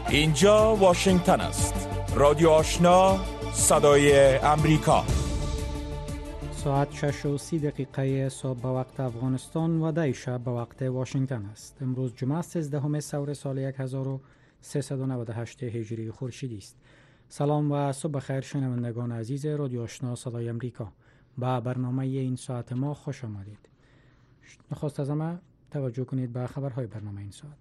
اینجا واشنگتن است. رادیو آشنا، صدای امریکا. ساعت 6:30 صبح به وقت افغانستان و 10 شب به وقت واشنگتن است. امروز جمعه 13 ثور سال 1398 هجری خورشیدی است. سلام و صبح خیر شنوندگان عزیز رادیو آشنا صدای امریکا. به برنامه این ساعت ما خوش آمدید. نخست از همه توجه کنید به خبرهای برنامه این ساعت.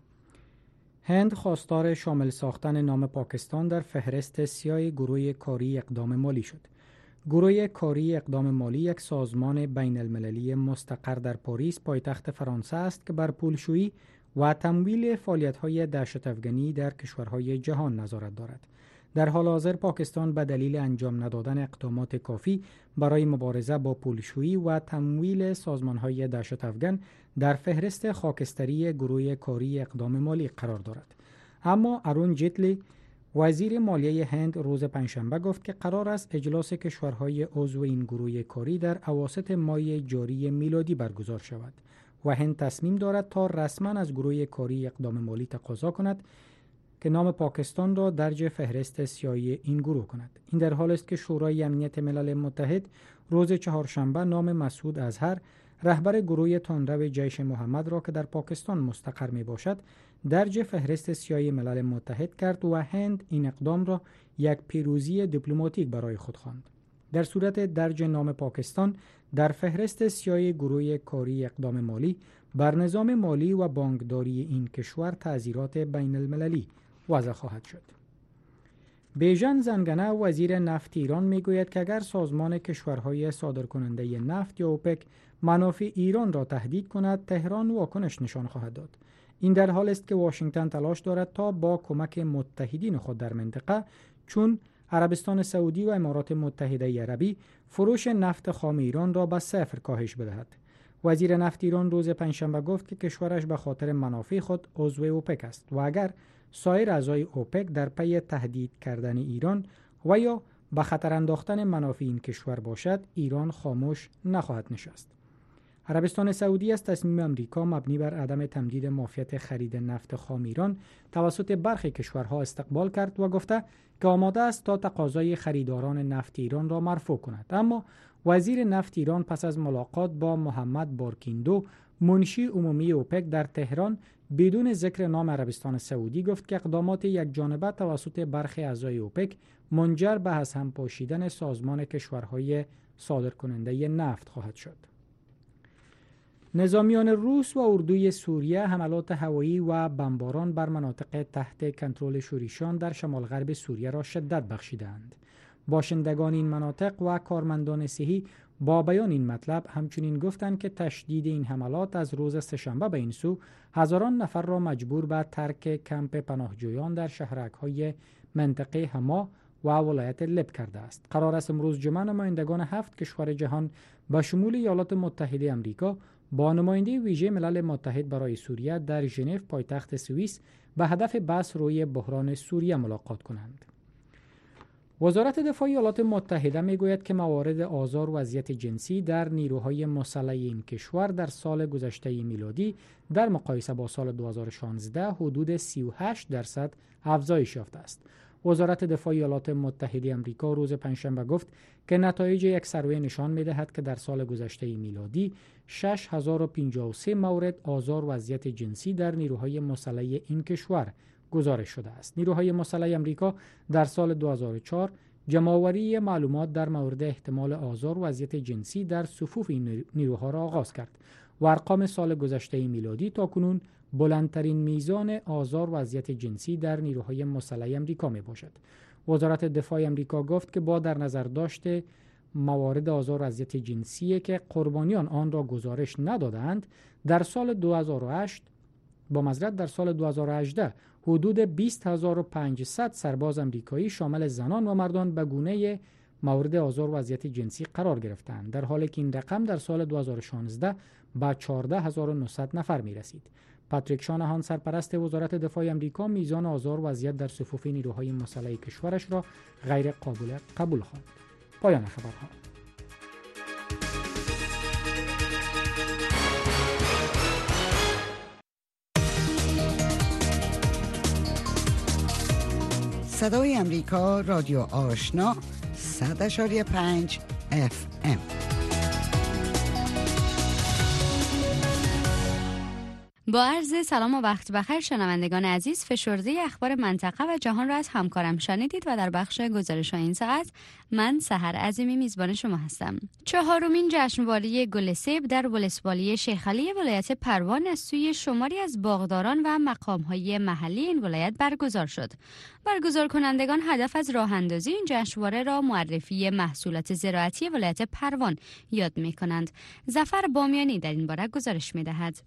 هند خواستار شامل ساختن نام پاکستان در فهرست سیاه گروه کاری اقدام مالی شد. گروه کاری اقدام مالی یک سازمان بین المللی مستقر در پاریس پایتخت فرانسه است که بر پولشویی و تمویل فعالیت‌های دهشت‌افکنی در کشورهای جهان نظارت دارد. در حال حاضر پاکستان به دلیل انجام ندادن اقدامات کافی برای مبارزه با پولشویی و تمویل سازمان‌های دهشت‌افکن در فهرست خاکستری گروه کاری اقدام مالی قرار دارد. اما ارون جیتلی وزیر مالیه هند روز پنجشنبه گفت که قرار است اجلاس کشورهای عضو این گروه کاری در اواسط ماه جاری میلادی برگزار شود و هند تصمیم دارد تا رسما از گروه کاری اقدام مالی تقاضا کند که نام پاکستان را درج فهرست سیاه این گروه کند. این در حال است که شورای امنیت ملل متحد روز چهارشنبه نام مسعود اظهر رهبر گروه تندرو جیش محمد را که در پاکستان مستقر می باشد درج فهرست سیاه ملل متحد کرد و هند این اقدام را یک پیروزی دیپلماتیک برای خود خواند. در صورت درج نام پاکستان در فهرست سیاه گروه کاری اقدام مالی بر نظام مالی و بانکداری این کشور تعزیرات بین المللی وضع خواهد شد. بیژن زنگنه وزیر نفت ایران میگوید که اگر سازمان کشورهای صادرکننده نفت یا اوپک منافع ایران را تهدید کند، تهران واکنش نشان خواهد داد. این در حال است که واشنگتن تلاش دارد تا با کمک متحدین خود در منطقه چون عربستان سعودی و امارات متحده عربی فروش نفت خام ایران را به صفر کاهش بدهد. وزیر نفت ایران روز پنجشنبه گفت که کشورش به خاطر منافع خود عضو اوپک است و اگر سایر اعضای اوپک در پی تهدید کردن ایران و یا به خطر انداختن منافع این کشور باشد، ایران خاموش نخواهد نشست. عربستان سعودی از تصمیم امریکا مبنی بر عدم تمدید معافیت خرید نفت خام ایران توسط برخی کشورها استقبال کرد و گفته که آماده است تا تقاضای خریداران نفت ایران را مرفوع کند. اما وزیر نفت ایران پس از ملاقات با محمد بارکیندو منشی عمومی اوپک در تهران بدون ذکر نام عربستان سعودی گفت که اقدامات یک جانبه توسط برخی اعضای اوپک منجر به از هم پاشیدن سازمان کشورهای صادرکننده نفت خواهد شد. نظامیان روس و اردوی سوریه حملات هوایی و بمباران بر مناطق تحت کنترل شوریشان در شمال غرب سوریه را شدت بخشیدند. باشندگان این مناطق و کارمندان صحی با بیان این مطلب همچنین گفتند که تشدید این حملات از روز سه‌شنبه به این سو هزاران نفر را مجبور به ترک کمپ پناهجویان در شهرک‌های منطقه حما و ولایت لب کرده است. قرار است امروز جمعه نمایندگان 7 کشور جهان به شمول ایالات متحده آمریکا با نماینده ویژه ملل متحد برای سوریه در ژنو پایتخت سوئیس به هدف بحث روی بحران سوریه ملاقات کنند. وزارت دفاع ایالات متحده میگوید که موارد آزار و اذیت جنسی در نیروهای مسلح این کشور در سال گذشته میلادی در مقایسه با سال 2016 حدود 38% افزایش یافته است. وزارت دفاع ایالات متحده آمریکا روز پنجشنبه گفت که نتایج یک سروی نشان می‌دهد که در سال گذشته میلادی 6053 مورد آزار و اذیت جنسی در نیروهای مسلح این کشور گزارش شده است. نیروهای مسلح آمریکا در سال 2004 جمع‌آوری معلومات در مورد احتمال آزار و اذیت جنسی در صفوف این نیروها را آغاز کرد و ارقام سال گذشته میلادی تاکنون بلندترین میزان آزار و اذیت جنسی در نیروهای مسلح آمریکا می باشد. وزارت دفاع آمریکا گفت که با در نظر داشته موارد آزار و اذیت جنسی که قربانیان آن را گزارش ندادند در سال 2018 حدود 20500 سرباز آمریکایی شامل زنان و مردان به گونه مورد آزار و اذیت جنسی قرار گرفتند، در حالی که این رقم در سال 2016 به 14900 نفر می رسید. پاتریک شانهان سرپرست وزارت دفاع آمریکا میزان آزار و اذیت در صفوف نیروهای مسلح کشورش را غیر قابل قبول خواند. پایان خبرها. صدای امریکا رادیو آشنا 100.5 FM. با عرض سلام و وقت بخیر شنوندگان عزیز، فشرده اخبار منطقه و جهان را از همکارم شنیدید و در بخش گزارش این ساعت من سحر عظیمی میزبان شما هستم. 4مین جشنواره گل سیب در ولسوالی شیخ علی ولایت پروان از سوی شماری از باغداران و مقام‌های محلی این ولایت برگزار شد. برگزار کنندگان هدف از راه اندازی این جشنواره را معرفی محصولات زراعتی ولایت پروان یاد می‌کنند. ظفر بامیانی در این باره گزارش می‌دهد.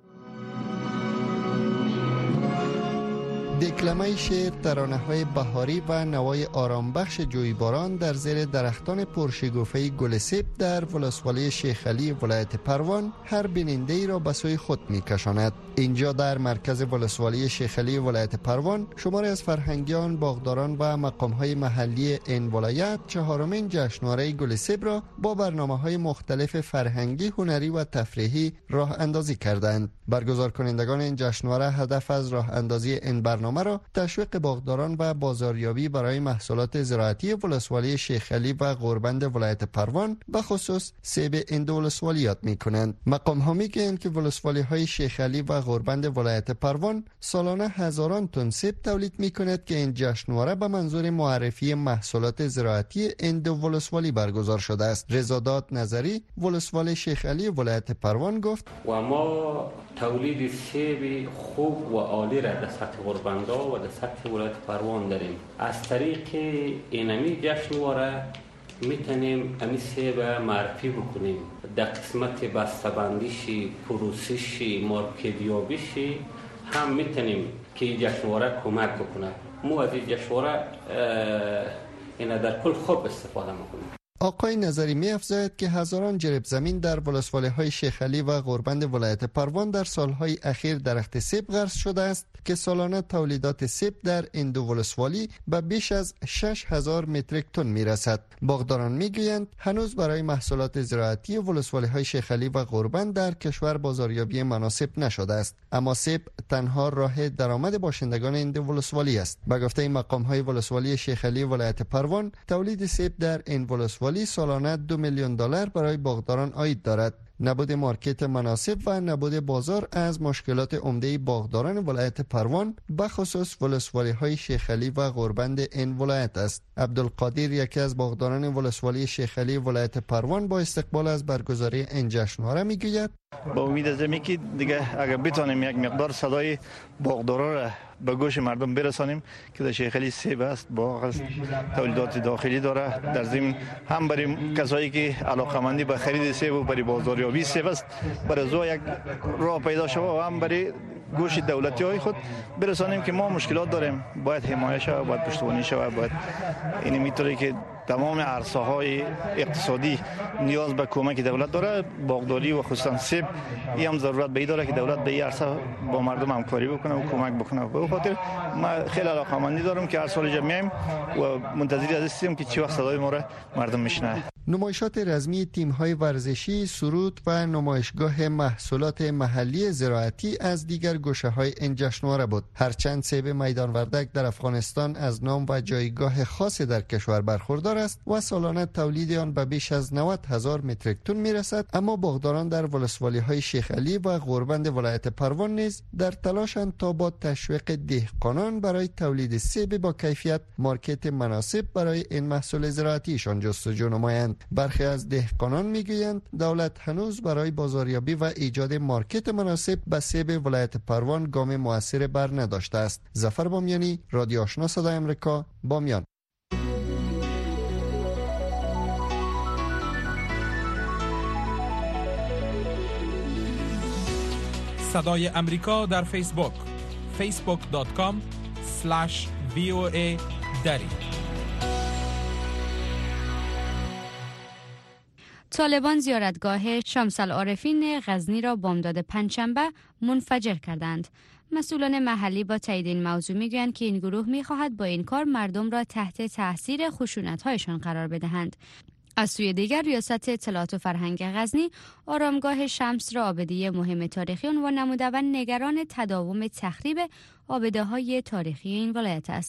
دکلمه شعر، ترانه‌های بهاری و نوای آرامبخش جویباران در زیر درختان پرشکوفه گل سیب در ولسوالی شیخ علی ولایت پروان هر بیننده‌ای را به سوی خود می‌کشاند. اینجا در مرکز ولسوالی شیخ علی ولایت پروان شماری از فرهنگیان، باغداران و مقام‌های محلی این ولایت 4مین جشنواره گل سیب را با برنامه‌های مختلف فرهنگی، هنری و تفریحی راه اندازی کردند. برگزار کنندگان این جشنواره هدف از راه اندازی این برنامه را تشویق باغداران و بازاریابی برای محصولات زراعتی ولسوالی شیخ علی و غوربند ولایت پروان به خصوص سیب این ولسوالی یاد می‌کنند. مقام ها میگویند که ولسوالی های شیخ علی و غوربند ولایت پروان سالانه هزاران تن سیب تولید می‌کند که این جشنواره به منظور معرفی محصولات زراعتی این ولسوالی برگزار شده است. رضاداد نظری ولسوالی شیخ علی ولایت پروان گفت: و ما تولید سیب خوب و عالی را در سطح غوربندا و در سطح ولایت پروان داریم. از طریق اینمی جشنواره میتونیم امی سیب معرفی بکنیم. در قسمت بسته‌بندیشی، پروسشی، مارکتیابیشی هم میتونیم که این جشنواره کمک بکنه. ما از این جشنواره اینا در کل خوب استفاده میکنیم. آقای نظری می‌افزاید که هزاران جریب زمین در ولسوالی‌های شیخ علی و غوربند ولایت پروان در سالهای اخیر درخت سیب غرس شده است که سالانه تولیدات سیب در این دو ولسوالی به بیش از 6000 متریک تن میرسد. باغداران میگویند هنوز برای محصولات زراعتی ولسوالی‌های شیخ علی و غوربند در کشور بازاریابی مناسب نشده است، اما سیب تنها راه درآمد باشندگان این دو ولسوالی است. به گفته مقام‌های ولسوالی شیخ علی ولایت پروان، تولید سیب در این ولسوالی سالانه $2 میلیون برای باغداران عاید دارد. نبود مارکت مناسب و نبود بازار از مشکلات عمده باغداران ولایت پروان به خصوص ولسوالی های شیخ علی و غوربند این ولایت است. عبدالقادر یکی از باغداران ولسوالی شیخ علی ولایت پروان با استقبال از برگزاری این جشنواره میگوید: با امید از اینکه که دیگه اگر بتونیم یک مقدار صدای باغدارا را به گوش مردم برسانیم که در شیخ علی سیب است، باغ است، تولیدات داخلی داره، در ضمن هم برای کسایی که علاقه‌مندی به خرید سیب و برای بازاریابی سیب است برای زو یک راه پیدا شود و هم برای گوش دولتی های خود برسانیم که ما مشکلات داریم، باید حمایت شود، باید پشتیبانی شود، باید این میتونه که تمام عرصه های اقتصادی نیاز به کمک دولت داره. باغداری و خصوصا سیب این هم ضرورت به این داره که دولت به این عرصه با مردم همکاری بکنه و کمک بکنه. به خاطر ما خیلی علاقه‌مندی دارم که هر سال جمعیم و منتظر هستیم که چه وقت صدای ما را مردم میشنوه. نمایشات رسمی تیم‌های ورزشی، سرود و نمایشگاه محصولات محلی زراعتی از دیگر گوشه‌های این جشنواره بود. هرچند سیب میدان وردک در افغانستان از نام و جایگاه خاصی در کشور برخوردار است و سالانه تولید آن به بیش از 90,000 متریک تن میرسد، اما باغداران در ولسوالی‌های شیخ علی و غوربند ولایت پروان نیز در تلاشند تا با تشویق دهقانان برای تولید سیب با کیفیت مارکت مناسب برای این محصول زراعتیشان جستجو نمایند. برخی از دهقانان میگویند دولت هنوز برای بازاریابی و ایجاد مارکت مناسب به سیب ولایت پروان گام مؤثر بر نداشته است. ظفر بامیانی، رادیو آشنا صدای آمریکا، بامیان. صدای امریکا در فیسبوک facebook.com/VOA دری. طالبان زیارتگاه شمس العارفین غزنی را بامداد پنجشنبه منفجر کردند. مسئولان محلی با تایید این موضوع میگویند که این گروه میخواهد با این کار مردم را تحت تاثیر خشونت‌هایشان قرار بدهند. از سوی دیگر ریاست اطلاعات و فرهنگ غزنی آرامگاه شمس را آبده مهم تاریخی عنوان نموده و نگران تداوم تخریب آبده‌های تاریخی این ولایت است.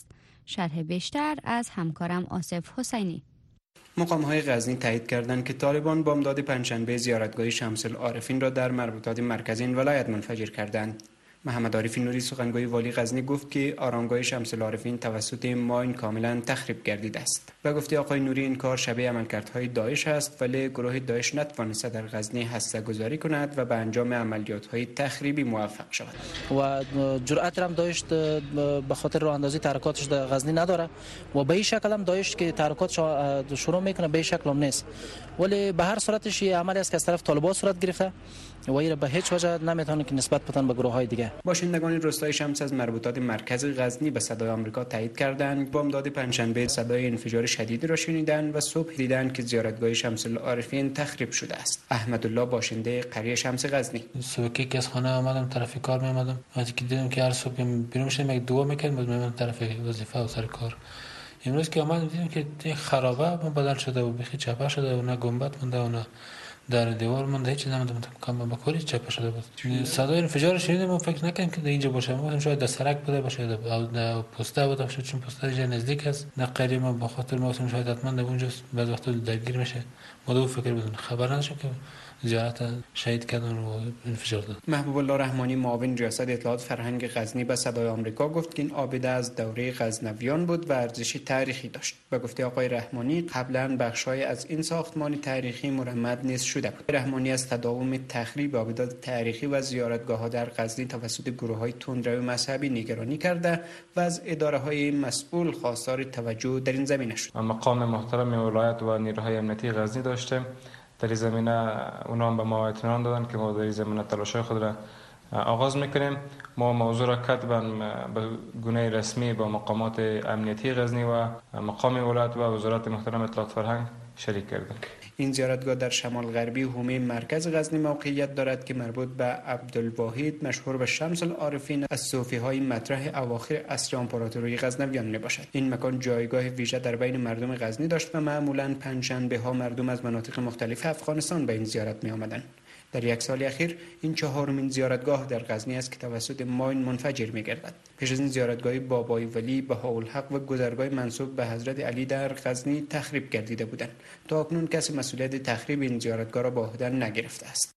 شرح بیشتر از همکارم آصف حسینی. مقام‌های غزنی تایید کردند که طالبان بامداد پنجشنبه زیارتگاه شمس العارفین را در مربوطات مرکزی این ولایت منفجر کردند. محمد عارف نوری سخنگوی والی غزنی گفت که آرامگاه شمس العارفین توسط ماین کاملا تخریب گردیده است. و گفته آقای نوری این کار شبیه عملکردهای داعش است، ولی گروه داعش نتوانسته در غزنی هسته‌گذاری کند و به انجام عملیات‌های تخریبی موفق شود. و جرأت هم داعش به خاطر راه اندازی تحرکاتش در غزنی نداره و به این شکل هم داعش که تحرکاتش شروع میکنه به این شکل هم نیست، ولی به هر صورتش یه عملی است که از طرف طالبان صورت گرفته و این به هیچ وجه نمیتونه که نسبت بدن به گروه‌های دیگه. باشندگان روستای شمس از مربوطات مرکزی غزنی به صدای آمریکا تایید کردند بامداد پنجشنبه صدای انفجار شدیدی را شنیدند و صبح دیدند که زیارتگاه شمس العارفین تخریب شده است. احمدالله باشنده قریه شمس غزنی: صبح که از خانه آمدم طرف کار می‌آمدم، وقتی که دیدم که هر صبح بیرون شدم یک دعا می‌کردم بعد طرف وظیفه و سر کار. امروز که آمدم دیدم که خرابه بدل شده و بخی چپه شده و نه گنبد مونده و نه در دیوار مونده، هیچ نمیدونم کام با کلی چپه شده بود. صدای انفجار شنیدم و فکر نکردم که اینجا باشه. مثلا شاید در سرک بوده باشه، در پسته بوده باشه، چون پسته اینجا نزدیک است. در قریه ما به خاطر ما شاید حتما در اونجاست، بعض وقتا درگیر میشه. ما دو فکر بدون خبر نداشتم که زیارت شهید کردن و انفجار داد. محبوب الله رحمانی معاون ریاست اطلاعات فرهنگ غزنی به صدای آمریکا گفت که این آبده از دوره غزنویان بود و ارزش تاریخی داشت. به گفته آقای رحمانی قبلا بخشای از این ساختمان تاریخی مرمت نیز شده بود. رحمانی از تداوم تخریب آبدات تاریخی و زیارتگاه‌ها در غزنی توسط گروه‌های تندرو مذهبی نگرانی کرده و از اداره‌های مسئول خواستار توجه در این زمینه شد. مقام محترم ولایت و نیروهای امنیتی غزنی داشتیم. در این زمینه اونا هم به ما اطمینان دادن که ما در این زمینه تلاش‌های خود را آغاز میکنیم. ما موضوع را کتباً به گونه رسمی با مقامات امنیتی غزنی و مقام ولایت و وزارت محترم اطلاعات فرهنگ شریک کردیم. این زیارتگاه در شمال غربی حومه مرکز غزنی موقعیت دارد که مربوط به عبدالواحد مشهور به شمس العارفین از صوفی‌های مطرح اواخر عصر امپراتوری غزنویان میباشد. این مکان جایگاه ویژه در بین مردم غزنی داشت و معمولاً پنجشنبه‌ها مردم از مناطق مختلف افغانستان به این زیارت میآمدند. در یک سال اخیر این چهارمین زیارتگاه در غزنی است که توسط ماین منفجر می‌گردد. پیش از این زیارتگاه بابای ولی، بهاءالحق و گذرگاه منسوب به حضرت علی در غزنی تخریب گردیده بودند. تا اکنون کسی مسئولیت تخریب این زیارتگاه را به عهده نگرفته است.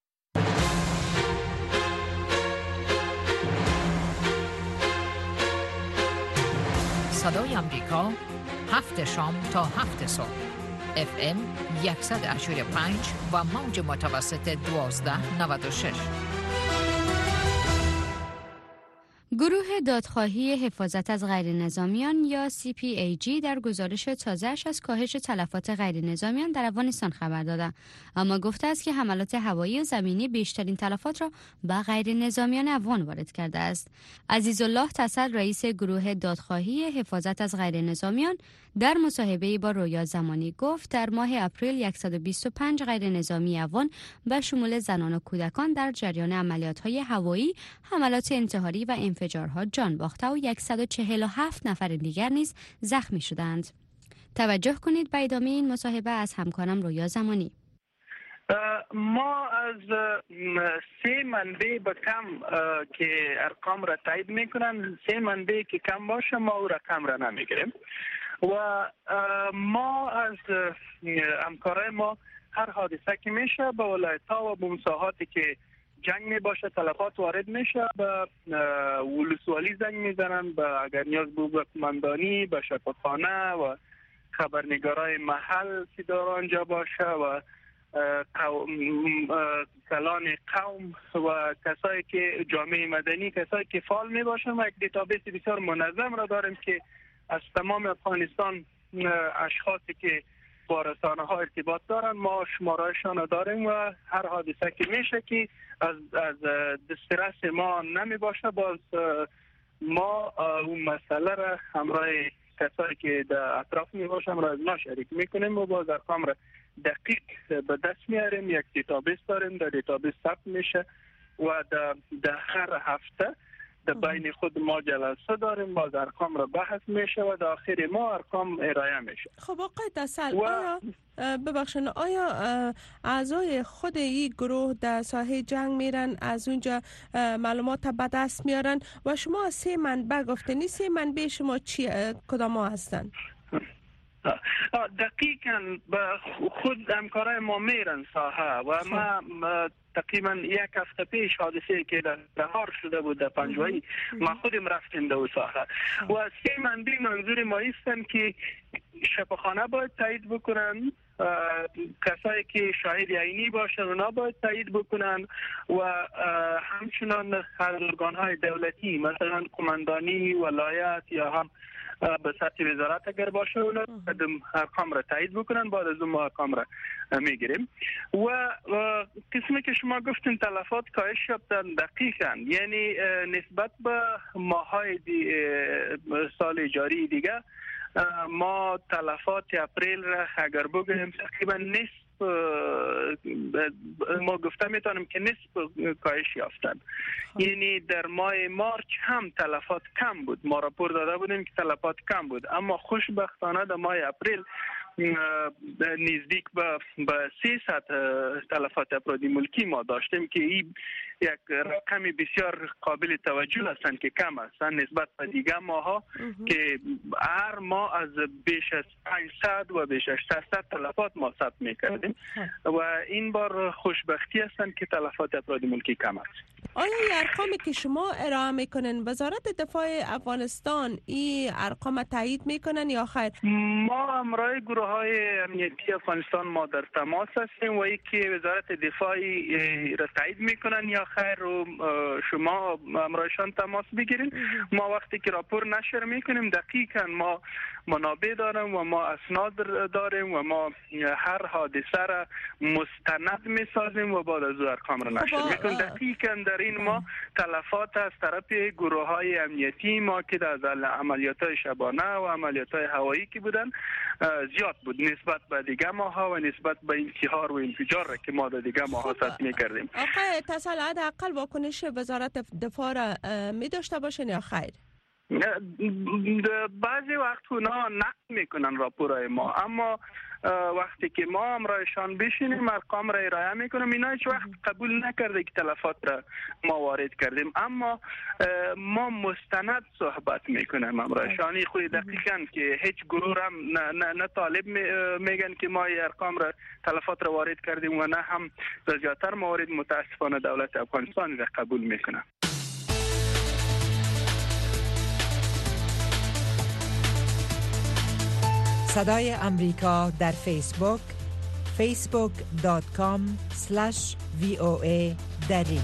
صدای آمریکا 7 شام تا 7 صبح FM 100.5 و موج متوسط 1296. گروه دادخواهی حفاظت از غیرنظامیان یا CPAG در گزارش تازه‌اش از کاهش تلفات غیرنظامیان در افغانستان خبر داده، اما گفته است که حملات هوایی و زمینی بیشترین تلفات را به غیرنظامیان افغان وارد کرده است. عزیزالله تسل، رئیس گروه دادخواهی حفاظت از غیرنظامیان، در مصاحبه‌ای با رویا زمانی گفت در ماه اپریل 125 غیرنظامی افغان به شمول زنان و کودکان در جریان عملیات‌های هوایی، حملات انتحاری و انفجارها جان باخته و 147 نفر دیگر نیز زخمی شدند. توجه کنید به ادامه این مصاحبه از همکارم رویا زمانی. ما از 3 منبع به کم که ارقام را تایید میکنن، 3 منبع که کم باشه ما او رقم را نمیگیریم و ما از همکارای ما هر حادثه که میشه به ولایت‌ها و به مساحاتی که جنگ میباشه تلفات وارد میشه به ولسوالی زنگ میزنن، به اگر نیاز بود به قماندانی، به شفاخانه و خبرنگارای محل که در آنجا باشه و کلان قوم و کسایی که جامعه مدنی، کسایی که فعال می باشن و یک دیتابیس بسیار منظم را داریم که از تمام افغانستان اشخاصی که با رسانه ها ارتباط دارن ما شمارهشان را داریم و هر حادثه که میشه که از دسترس ما نمی باشه باز ما اون مسئله را همراه کسایی که در اطراف می باشن را از ما شریک میکنیم و باز ارقام را دقیق به دست میاریم. یک دیتابیس داریم، در دیتابیس ثبت میشه و در هر هفته بین خود ما جلسه داریم، باز ارقام را بحث میشه و در آخر ما ارقام ارائه میشه. خب آقای دسل، آیا اعضای خود این گروه در ساحه جنگ میرن، از اونجا معلومات به دست میارن و شما 3 منبع گفتنی، 3 منبع شما کدام ها هستن؟ دقیقاً خود همکارای ما میرن ساحه و ما تقریبا 1 هفته پیش حادثه که در دهار شده بود در پنجوایی ما خودم رفتیم در ساحه و 3 منبع منظور ما هستن که شفاخانه باید تایید بکنن، کسایی که شاهد عینی باشن اونا باید تایید بکنن و همچنان از ارگان‌های دولتی مثلا قماندانی ولایت یا هم به سطح وزارت اگر باشه اونا ارقام را تایید بکنن، بعد از اون ما ارقام را میگیریم. و قسمی که شما گفتین تلفات کاهش یافتن، دقیقاً یعنی نسبت به ماهای سال جاری دیگه ما تلفات اپریل را اگر بگویم تقریبا نصف ما گفته میتونم که نصف کاهش یافتن. یعنی در ماه مارچ هم تلفات کم بود، ما راپور داده بودیم که تلفات کم بود، اما خوشبختانه در ماه اپریل نزدیک به 300 تلفات افرادی ملکی ما داشتیم که این یک رقم بسیار قابل توجه هستند که کم هستند نسبت به دیگه ماها که هر ماه از بیش از 500 و بیش از 600 تلفات ما ثبت میکردیم و این بار خوشبختی هستند که تلفات افرادی ملکی کم است. آیا این ارقامی که شما ارائه میکنن وزارت دفاع افغانستان این ارقام تایید میکنن یا خیر؟ ما همراه گروه های امنیتی افغانستان ما در تماس هستیم و یکی وزارت دفاعی را تایید میکنن یا خیر و شما همراهشان تماس بگیرین. ما وقتی که راپور نشر میکنیم دقیقاً ما منابع داریم و ما اسناد داریم و ما هر حادثه را مستند میسازیم و بعد از ارقام را نشر میکنیم. دقیقاً در این ما تلفات از طرف گروه های امنیتی ما که از عملیات های شبانه و عملیات های هوایی که بودن زیاد بود نسبت به دیگه ماها و نسبت به انتحار و انفجار را که ما در دیگه ماها ثبت میکردیم. آقای تصل حداقل واکنش وزارت دفاع را می داشته باشین یا خیر؟ بعضی وقت اونا نقد میکنن راپورای ما، اما وقتی که ما همراهشان بشینیم ارقام را ارائه میکنم اینا هیچ وقت قبول نکرده که تلفات را ما وارد کردیم، اما ما مستند صحبت میکنیم همراهشانی خود دقیقاً که هیچ گروه هم نه طالب میگن که ما ارقام را تلفات را وارد کردیم و نه هم زیادتر موارد متاسفانه دولت افغانستان را قبول میکنه. صدای امریکا در فیسبوک facebook.com/VOA دری.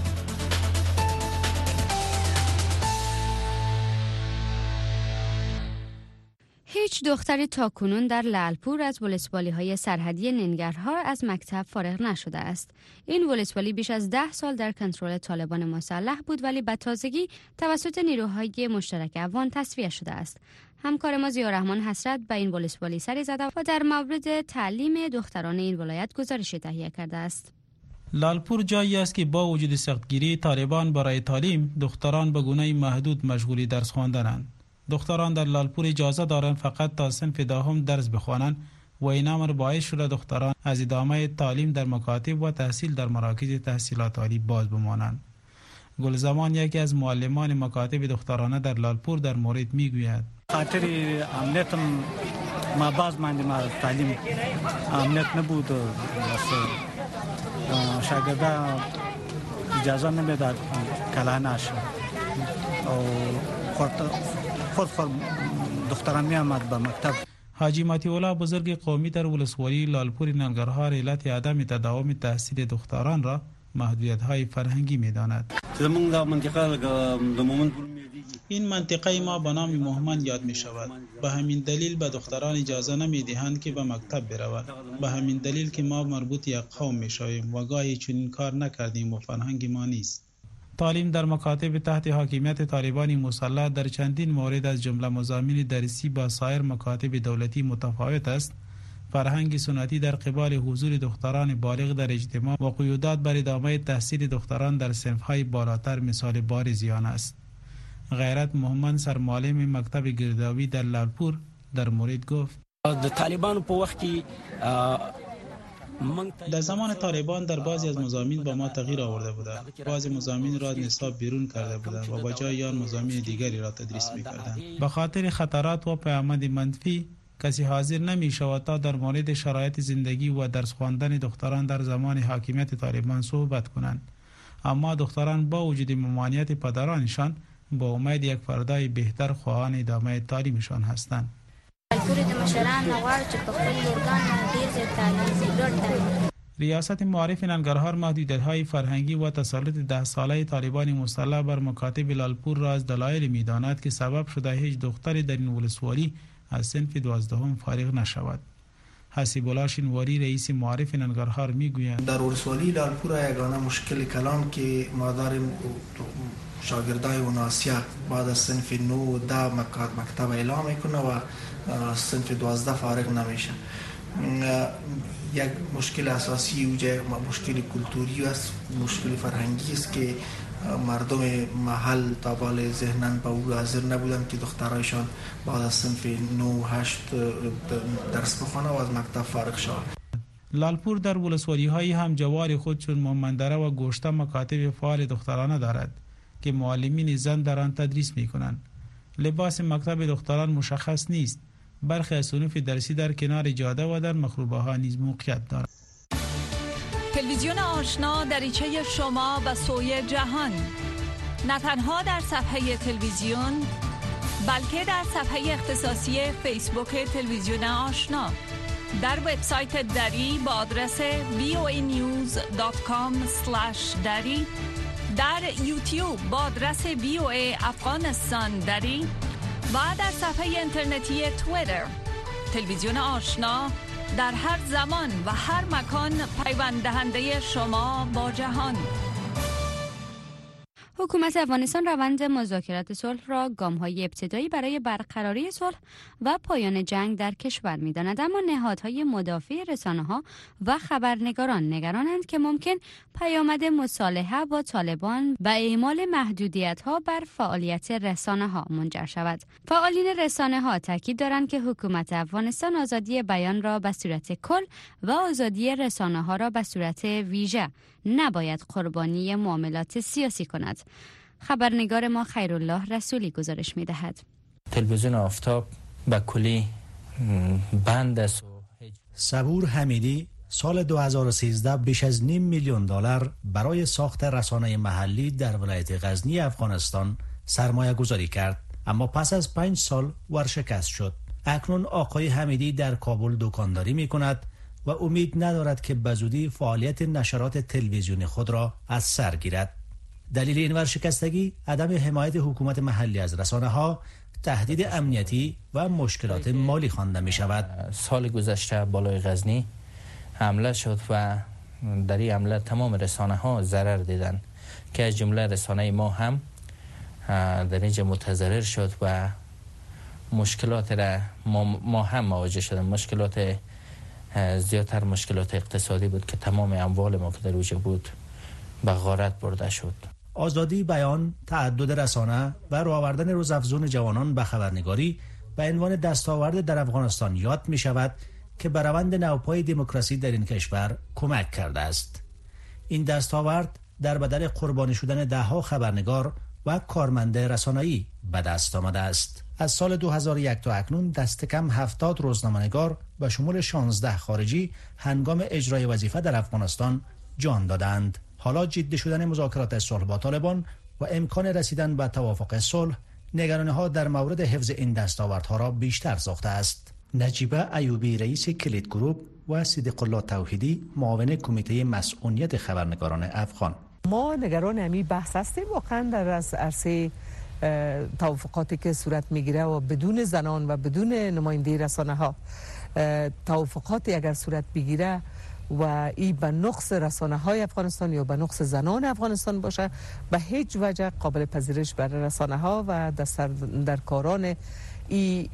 هیچ دختری تاکنون در لعلپور از ولسوالی‌های سرحدی ننگرهار از مکتب فارغ نشده است. این ولسوالی بیش از 10 سال در کنترل طالبان مسلح بود ولی به تازگی توسط نیروهای مشترک افغان تصفیه شده است. همکار ما ضیاءالرحمن حسرت به این ولسوالی سری زده و در مورد تعلیم دختران این ولایت گزارش تهیه کرده است. لعلپور جایی است که با وجود سختگیری طالبان برای تعلیم دختران به گونه محدود مشغول درس خواندنند. دختران در لعلپور اجازه دارند فقط تا صنف دهم درس بخوانند و این امر باعث شده دختران از ادامه تعلیم در مکاتب و تحصیل در مراکز تحصیلات عالی باز بمانند. گلزمان یکی از معلمان مکاتب دخترانه در لعلپور در مورد میگوید: خاطر امنیتم ما باز ما تعلیم امنیت نبود، شاگردا اجازه نمیداد کلانش او خود دختران می آمد به مکتب. حاجی ماتی اولا بزرگ قومی در ولسوالی لعلپور ننگرهار علت عدم تداوم تحصیل دختران را محدودیت‌های فرهنگی می‌داند. این منطقه ما به نام مهمن یاد می شود. به همین دلیل به دختران اجازه نمی دهند که به مکتب بروند. به همین دلیل که ما مربوط یک قوم می شویم و گاهی چنین کار نکردیم و فرهنگ ما نیست. تعلیم در مکاتب تحت حاکمیت طالبان مسلح در چندین مورد از جمله مضامین درسی با سایر مکاتب دولتی متفاوت است. فرهنگ سنتی در قبال حضور دختران بالغ در اجتماع و قیودات بر ادامه تحصیل دختران در صنف‌های بالاتر مثال بارزی آن است. غیرت محمد سرمعلم مکتب گرداوی در لالپور در مورد گفت د طالبانو په وخت کې در زمان طالبان در بعضی از مضامین با ما تغییر آورده بوده. بعضی مضامین را نصاب بیرون کرده بوده و با جای آن مضامین دیگری را تدریس می‌کردند. به خاطر خطرات و پیامد منفی کسی حاضر نمی‌شود تا در مورد شرایط زندگی و درس خواندن دختران در زمان حاکمیت طالبان صحبت کنند. اما دختران با وجود ممانعت پدرانشان با امید یک فردای بهتر خواهان ادامه تعلیمشان هستند. ریاست معارف ننگرهار محدودیت‌های فرهنگی و تسلط 10 ساله طالبان مسلح بر مکاتب لالپور را از دلایل می‌داند که سبب شده هیچ دختری در این ولسوالی از صنف 12 فارغ نشود. حسیب الله شینواری رئیس معارف ننگرهار میگویند در ولسوالی لالپور یگانه مشکل کلان که ما داریم شاگردای اوناسیا بعد از صنف 9 و 10 مکتب اعلام میکنه و صنف 12 فارغ نمیشه. یک مشکل اساسی اوجه مشکل کلتوری است، مشکل فرهنگی است که مردم محل تا بال ذهنن به او حاضر نبودن که دخترایشان بعد از صنف 9 و 8 درس بخونه و از مکتب فارغ شود. لالپور در ولسوالی‌های هم جوار خود چون مومندره و گوشته مکاتب فعال دخترانه دارد که معلمین زن در آن تدریس می‌کنند. لباس مکتب دختران مشخص نیست. برخی از صنوف درسی در کنار جاده و در مخروبه‌ها نیز موقعیت دارند. تلویزیون آشنا دریچه شما به سوی جهان، نه تنها در صفحه تلویزیون بلکه در صفحه اختصاصی فیسبوک تلویزیون آشنا، در وبسایت دری با آدرس voanews.com/dari، در یوتیوب با آدرس VOA افغانستان دری و در صفحه اینترنتی توییتر. تلویزیون آشنا در هر زمان و هر مکان پیوند دهنده شما با جهان. حکومت افغانستان روند مذاکرات صلح را گام‌های ابتدایی برای برقراری صلح و پایان جنگ در کشور می‌داند، اما نهادهای مدافع رسانه‌ها و خبرنگاران نگرانند که ممکن پیامد مصالحه با طالبان و اعمال محدودیت‌ها بر فعالیت رسانه‌ها منجر شود. فعالین رسانه‌ها تاکید دارند که حکومت افغانستان آزادی بیان را به صورت کل و آزادی رسانه‌ها را به صورت ویژه نباید قربانی معاملات سیاسی کند. خبرنگار ما خیرالله رسولی گزارش می‌دهد. تلویزیون آفتاب به کلی بند است. صبور حمیدی سال 2013 بیش از $500,000 برای ساخت رسانه محلی در ولایت غزنی افغانستان سرمایه گذاری کرد، اما پس از 5 سال ورشکست شد. اکنون آقای حمیدی در کابل دکانداری می کند و امید ندارد که بزودی فعالیت نشرات تلویزیونی خود را از سر گیرد. دلیل این ورشکستگی عدم حمایت حکومت محلی از رسانه ها، تهدید امنیتی و مشکلات مالی خوانده می شود. سال گذشته بالای غزنی حمله شد و در این حمله تمام رسانه ها ضرر دیدند که از جمله رسانه ما هم در اینجا متضرر شد و مشکلات را ما هم مواجه شدیم. مشکلات زیادتر مشکلات اقتصادی بود که تمام اموال ما که در اوجه بود به غارت برده شد. آزادی بیان، تعدد رسانه و راه آوردن روزافزون جوانان به خبرنگاری به عنوان دستاورد در افغانستان یاد می شود که به روند نوپای دموکراسی در این کشور کمک کرده است. این دستاورد در بدل قربانی شدن دهها خبرنگار و کارمند رسانه‌ای به دست آمده است. از سال 2001 تا اکنون دست کم 70 روزنامه‌نگار به شمول 16 خارجی هنگام اجرای وظیفه در افغانستان جان دادند. حالا جدی شدن مذاکرات صلح با طالبان و امکان رسیدن به توافق صلح نگرانی‌ها در مورد حفظ این دستاوردها را بیشتر ساخته است. نجیبه ایوبی رئیس کلید گروپ و صدیق الله توحیدی معاون کمیته مسئولیت خبرنگاران افغان: ما نگران همین بحث هستیم واقعا در عرصه توافقاتی که صورت میگیره و بدون زنان و بدون نماینده رسانه ها توافقاتی اگر صورت بگیره و این به نقص رسانه های افغانستان یا به نقص زنان افغانستان باشه، به هیچ وجه قابل پذیرش برای رسانه ها و در کاران این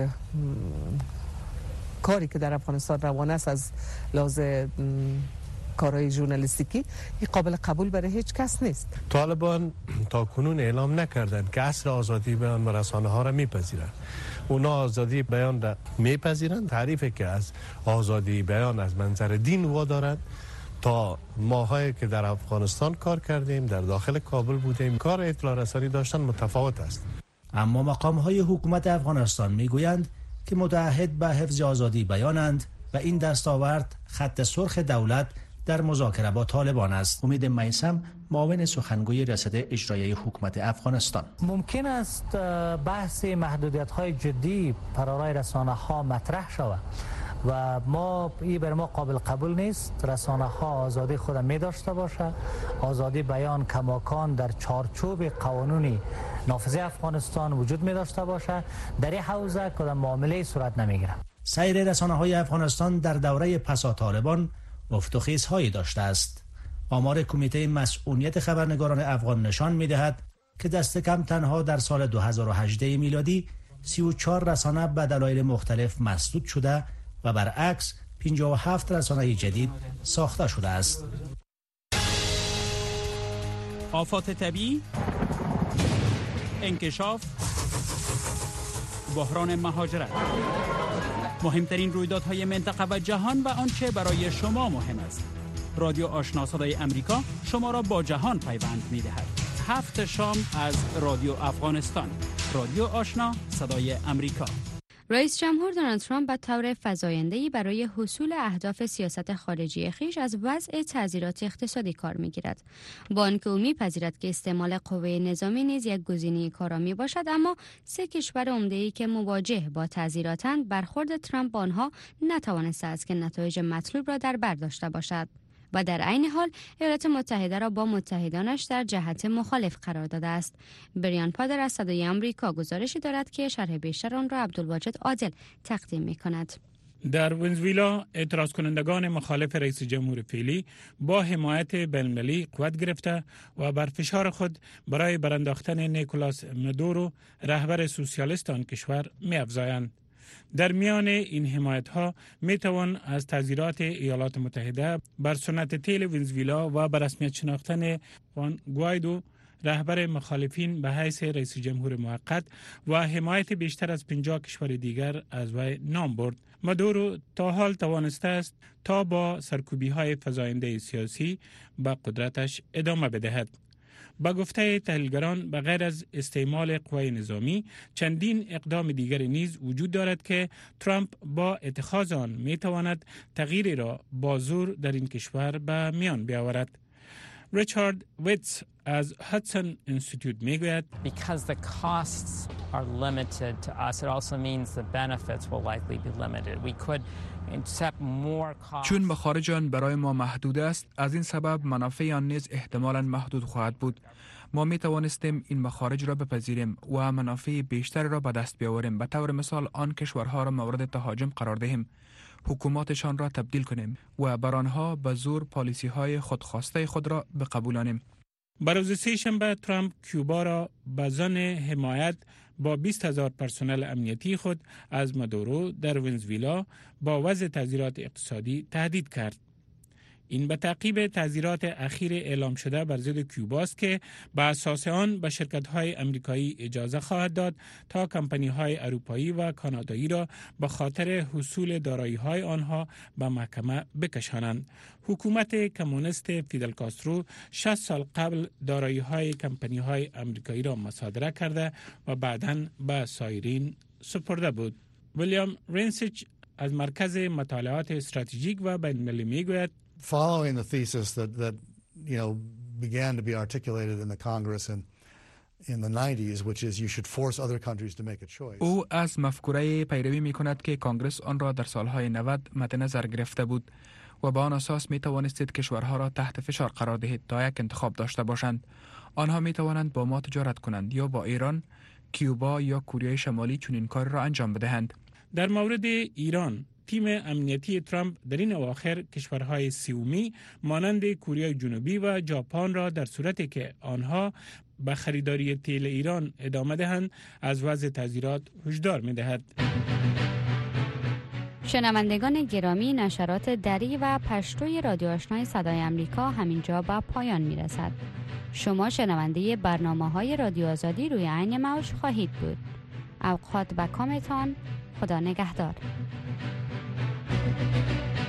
کاری که در افغانستان روان است از لحاظ کارهای ژورنالیستیکی این قابل قبول برای هیچ کس نیست. طالبان تا کنون اعلام نکردند که اصل آزادی بیان و رسانه ها را میپذیرند. اونا آزادی بیان را میپذیرند. تعریفی که از آزادی بیان از منظر دین وادارند. تا ماهایی که در افغانستان کار کردیم، در داخل کابل بودیم، کار اطلاع رسانی داشتن متفاوت است. اما مقام‌های حکومت افغانستان میگویند که متعهد به حفظ آزادی بیانند و این دستاورد خط سرخ دولت در مذاکره با طالبان است. امید میثم، معاون سخنگوی ریاست اجرایی حکومت افغانستان: ممکن است بحث محدودیت‌های جدی برای رسانه‌ها مطرح شود و این بر ما قابل قبول نیست. رسانه ها آزادی خود می داشته باشه، آزادی بیان کماکان در چارچوب قانونی نافذه افغانستان وجود می داشته باشه. در این حوزه کدام معامله صورت نمی گیره. سایر رسانه های افغانستان در دوره پسا طالبان افت و خیزهایی داشته است. آمار کمیته مسئولیت خبرنگاران افغان نشان می دهد که دست کم تنها در سال 2018 میلادی 34 رسانه به دلایل مختلف مسدود شده و برعکس 57 رسانه جدید ساخته شده است. آفات طبیعی، انکشاف، بحران مهاجرت، مهمترین رویدادهای منطقه و جهان و آنچه برای شما مهم است. رادیو آشنا صدای امریکا شما را با جهان پیوند می‌دهد. 7 شام از رادیو افغانستان. رادیو آشنا صدای امریکا. رئیس جمهور دونالد ترامپ به طور فزاینده‌ای برای حصول اهداف سیاست خارجی خویش از وضع تعزیرات اقتصادی کار می‌گیرد. با آنکه او می‌پذیرد که استعمال قوه نظامی نیز یک گزینه کارآمد باشد، اما 3 کشور عمده‌ای که مواجه با تعزیراتند برخورد ترامپ با آنها نتوانسته است که نتایج مطلوب را در بر داشته باشد و در عین حال ایالات متحده را با متحدانش در جهت مخالف قرار داده است. بریان پادر از صدای آمریکا گزارشی دارد که شرح بیشتر آن را عبدالواجد عادل تقدیم می‌کند. در ونزوئلا اعتراض کنندگان مخالف رئیس جمهور فعلی با حمایت بین‌المللی قوت گرفته و بر فشار خود برای برانداختن نیکولاس مادورو رهبر سوسیالیست آن کشور می‌افزایند. در میان این حمایت‌ها میتوان از تعزیرات ایالات متحده بر سنت تیل ونزوئلا و بر رسمیت شناختن خوان گوایدو رهبر مخالفین به حیث رئیس جمهور موقت و حمایت بیشتر از 50 کشور دیگر از وی نام برد. مادورو تا حال توانسته است تا با سرکوبی‌های فزاینده سیاسی به قدرتش ادامه بدهد. با گفته تحلیلگران به غیر از استعمال قوای نظامی چندین اقدام دیگر نیز وجود دارد که ترامپ با اتخاذ آن می تواند تغییری را با زور در این کشور به میان بیاورد. ریچارد ویتس از هاتسون اینستیتوت میگوید because the costs are limited to us it also means the benefits will likely be limited. We could accept more costs. چون مخارج آن برای ما محدود است، از این سبب منافع آن نیز احتمالاً محدود خواهد بود. ما می توانستیم این مخارج را بپذیریم و منافع بیشتر را به دست بیاوریم. به طور مثال آن کشورها را مورد تهاجم قرار دهیم، حکوماتشان را تبدیل کنیم و بر آنها به زور پالیسی های خودخواسته خود را بقبولانیم. بر روز سه‌شنبه ترامپ کیوبا را به ضمن حمایت با 20,000 پرسنل امنیتی خود از مادورو در ونزوئلا با وضع تعزیرات اقتصادی تهدید کرد. این به تعقیب تعزیرات اخیر اعلام شده بر ضد کیوبا است که به اساس آن به شرکت‌های آمریکایی اجازه خواهد داد تا کمپانی‌های اروپایی و کانادایی را به خاطر حصول دارایی‌های آنها به محکمه بکشانند. حکومت کمونیست فیدل کاسترو 60 سال قبل دارایی‌های کمپانی‌های آمریکایی را مصادره کرده و بعداً به سایرین سپرده بود. ویلیام رینسیچ از مرکز مطالعات استراتژیک و بین‌المللی میگوید following the thesis that began to be articulated in the Congress in the 90s, which is you should force other countries to make a choice. او از مفکوره پیروی می‌کند که کانگرس آن را در سالهای 90 مد نظر گرفته بود و با آن اساس می توانستید کشورها را تحت فشار قرار دهید تا یک انتخاب داشته باشند. آنها می توانند با ما تجارت کنند یا با ایران، کیوبا یا کره شمالی چنین کار را انجام بدهند. در مورد ایران، تیم امنیتی ترامپ در این اواخر کشورهای سومی مانند کره جنوبی و ژاپن را در صورتی که آنها به خریداری تیل ایران ادامه دهند از وضع تعزیرات هشدار می‌دهد. شنوندگان گرامی، نشرات دری و پشتوی رادیو آشنای صدای امریکا همینجا به پایان میرسد. شما شنونده برنامه‌های رادیو آزادی روی عین موج خواهید بود. اوقات و کامتان. خدا نگهدار.